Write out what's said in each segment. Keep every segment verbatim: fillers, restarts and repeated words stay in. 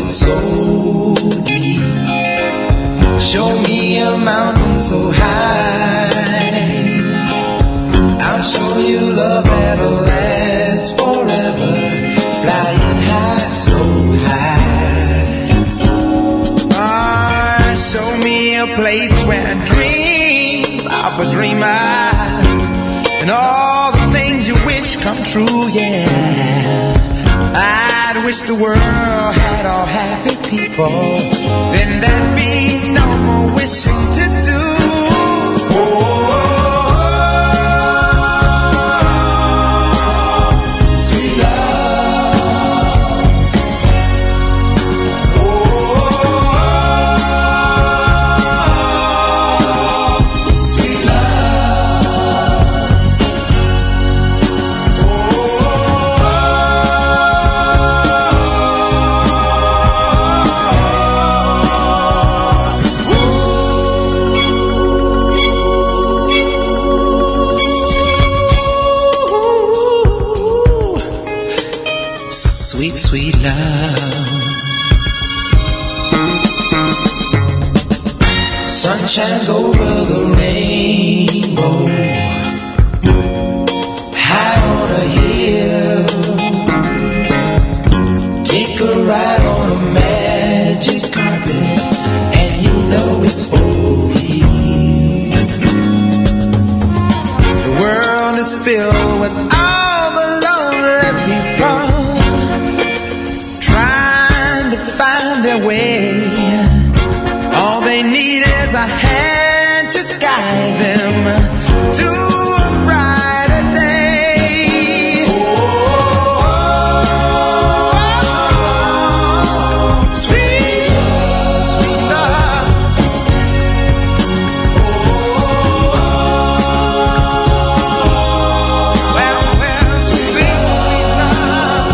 it's so deep. Show me a mountain so high, I'll show you love that'll last forever, flying high, so high. Ah, show me a place where dreams of a dreamer and all the things you wish come true, yeah. I'd wish the world had all happy people, then there'd be no more wishing to do. Oh, sweet love. Oh, sweet love. Sweet love. Sun shines over the rainbow, high on a hill. Take a ride on a magic carpet, and you know it's for real. The world is filled with all the lonely people, find their way. All they need is a hand to guide them to a brighter day. Oh, sweet, sweet love. Oh, well, well, sweet, sweet love.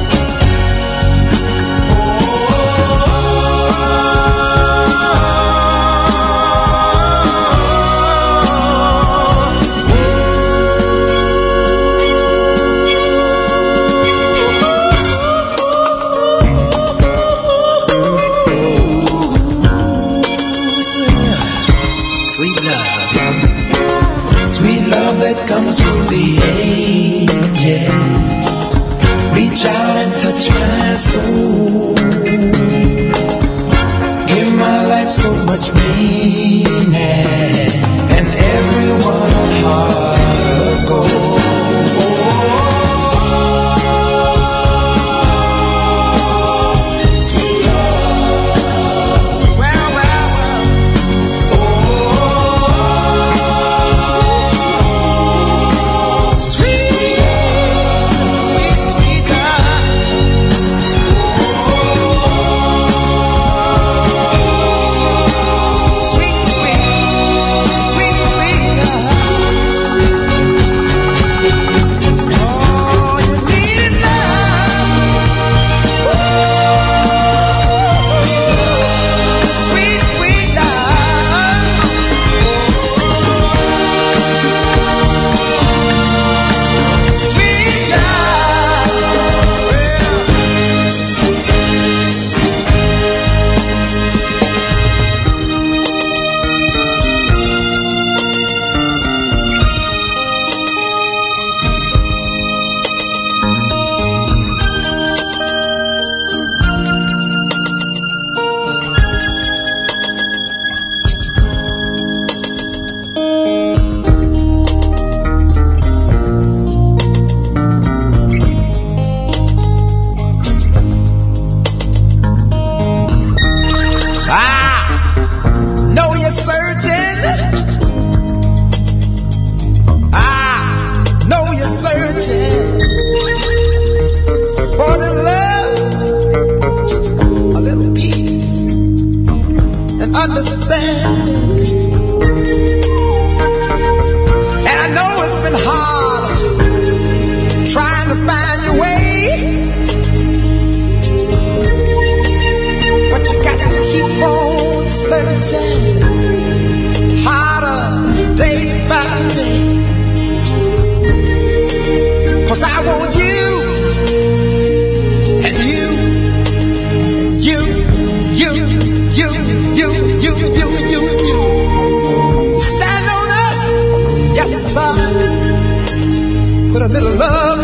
Comes from the angel, reach out and touch my soul, give my life so much meaning, and everyone a heart of gold. Sweet love, well, well, well. Oh, Cause I want you, and you, you with a little love